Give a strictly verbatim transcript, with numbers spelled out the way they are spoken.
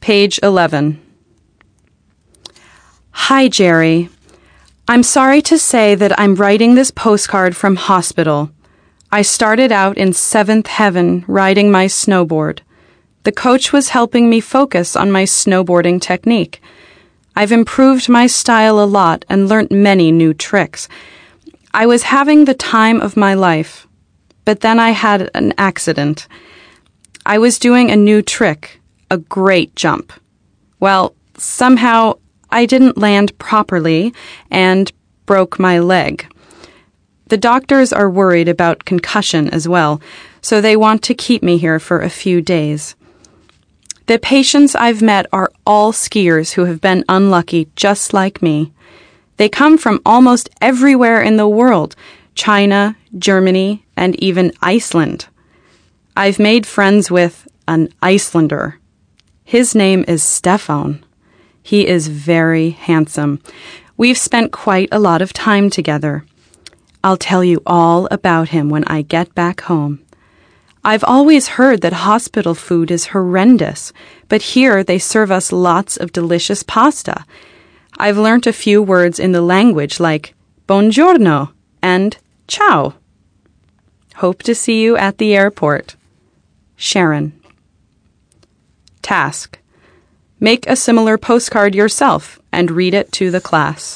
Page eleven. Hi, Jerry. I'm sorry to say that I'm writing this postcard from hospital. I started out in seventh heaven riding my snowboard. The coach was helping me focus on my snowboarding technique. I've improved my style a lot and learnt many new tricks. I was having the time of my life, but then I had an accident. I was doing a new trick, a great jump. Well, somehow I didn't land properly and broke my leg. The doctors are worried about concussion as well, so they want to keep me here for a few days. The patients I've met are all skiers who have been unlucky just like me. They come from almost everywhere in the world, China, Germany, and even Iceland. I've made friends with an Icelander. His name is Stefan. He is very handsome. We've spent quite a lot of time together. I'll tell you all about him when I get back home. I've always heard that hospital food is horrendous, but here they serve us lots of delicious pasta. I've learnt a few words in the language like buongiorno and ciao. Hope to see you at the airport. Sharon. Task. Make a similar postcard yourself and read it to the class.